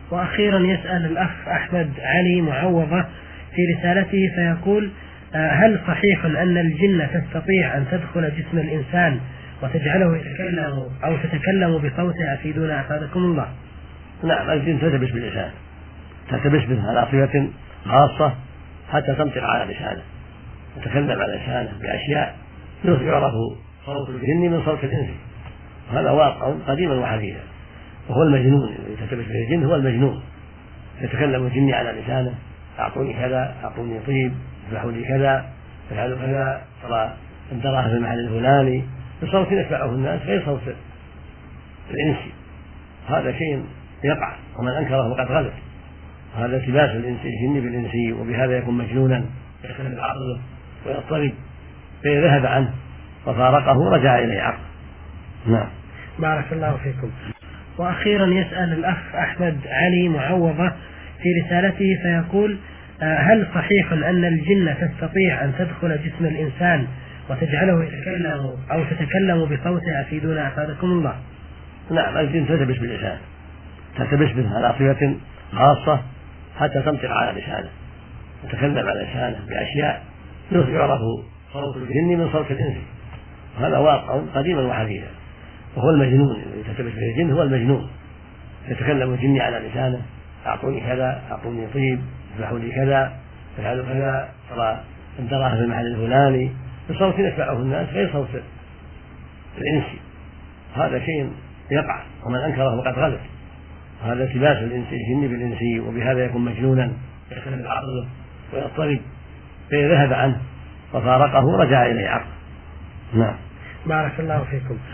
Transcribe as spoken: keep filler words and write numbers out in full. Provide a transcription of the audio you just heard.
وأخيرا يسأل الأخ أحمد علي معوضة في رسالته فيقول: هل صحيح أن الجن تستطيع أن تدخل جسم الإنسان وتجعله يتكلم أو تتكلم بصوته؟ أفيدونا أفادكم الله. نعم، الجن تلتبس باللسان، تلتبس به على صفة خاصة حتى تنطق على لسانه، تتكلم على لسانه بأشياء يعرف صوت الجن من صوت الإنس، وهذا واقع قديما وحديثا، وهو المجنون. الذي تلتبس به الجن هو المجنون، يتكلم الجن على لسانه: أعطوني كذا، أعطوني طيب، اذبحوا لي كذا، افعلوا كذا، ترى انتراها في المحل الفلاني، بصوت يسمعه الناس غير صوت الإنس. هذا شيء يقع، ومن أنكره فقد غلط. وهذا التباس الإنس الجن بالإنسي، وبهذا يكون مجنونا، يختلف عقله ويضطرب، فإذا ذهب عنه وفارقه رجع إليه عقله. نعم. بارك الله فيكم. وأخيرا يسأل الأخ أحمد علي معوضة في رسالته فيقول: هل صحيح أن الجن تستطيع أن تدخل جسم الإنسان وتجعله يتكلم أو تتكلم بصوته؟ أفيدونا أفادكم الله. نعم، الجن تلتبس باللسان، تلتبس به على صفة خاصة حتى تنطق على لسانه، تتكلم على لسانه بأشياء يعرف صوت الجن من صوت الإنس، وهذا واقع قديما وحديثا، وهو المجنون. الذي تلتبس به الجن هو المجنون، يتكلم الجن على لسانه: أعطوني كذا، أعطوني طيب، اذبحوا لي كذا، افعلوا كذا، ترى انتراها في المحل الفلاني، بصوت يسمعه الناس غير صوت الإنس. هذا شيء يقع، ومن أنكره فقد غلط. هذا التباس الإنس الجن بالإنسي، وبهذا يكون مجنونا، يختلف عقله ويضطرب، فإذا ذهب عنه وفارقه رجع إليه عقله. نعم. بارك الله فيكم.